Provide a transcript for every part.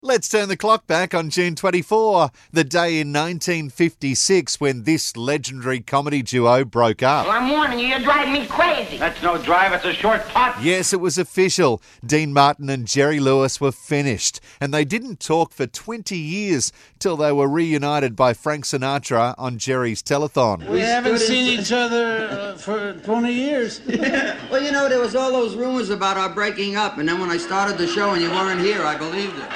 Let's turn the clock back on June 24, the day in 1956 when this legendary comedy duo broke up. Well, I'm warning you, you're driving me crazy. That's no drive, it's a short putt. Yes, it was official. Dean Martin and Jerry Lewis were finished, and they didn't talk for 20 years till they were reunited by Frank Sinatra on Jerry's telethon. We haven't seen each other for 20 years. Well, you know, there was all those rumors about our breaking up, and then when I started the show and you weren't here, I believed it.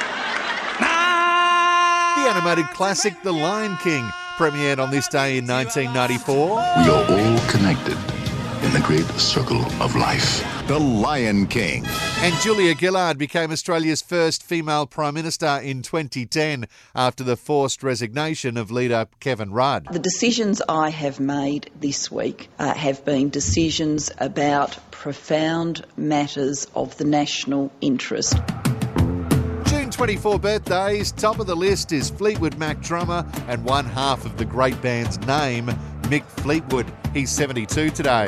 The animated classic The Lion King premiered on this day in 1994. We are all connected in the great circle of life. The Lion King. And Julia Gillard became Australia's first female Prime Minister in 2010 after the forced resignation of leader Kevin Rudd. The decisions I have made this week have been decisions about profound matters of the national interest. 24 birthdays, top of the list is Fleetwood Mac drummer and one half of the great band's name, Mick Fleetwood. He's 72 today.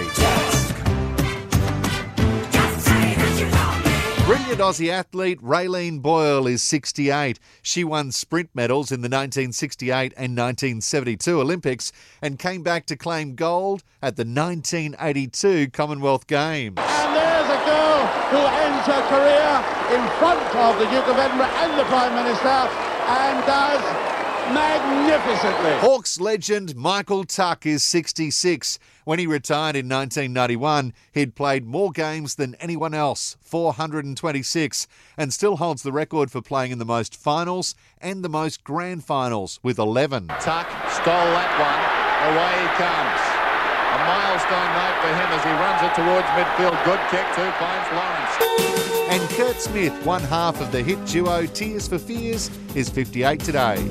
Brilliant Aussie athlete Raylene Boyle is 68. She won sprint medals in the 1968 and 1972 Olympics and came back to claim gold at the 1982 Commonwealth Games. And there's a girl who ends her career in front of the Duke of Edinburgh and the Prime Minister and does magnificently. Hawks legend Michael Tuck is 66. When he retired in 1991, he'd played more games than anyone else, 426, and still holds the record for playing in the most finals and the most grand finals with 11. Tuck stole that one. Away he comes. A milestone note for him as he runs it towards midfield. Good kick too, finds Lawrence. And Kurt Smith, one half of the hit duo Tears for Fears, is 58 today.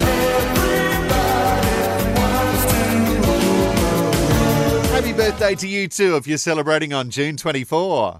Happy birthday to you too if you're celebrating on June 24.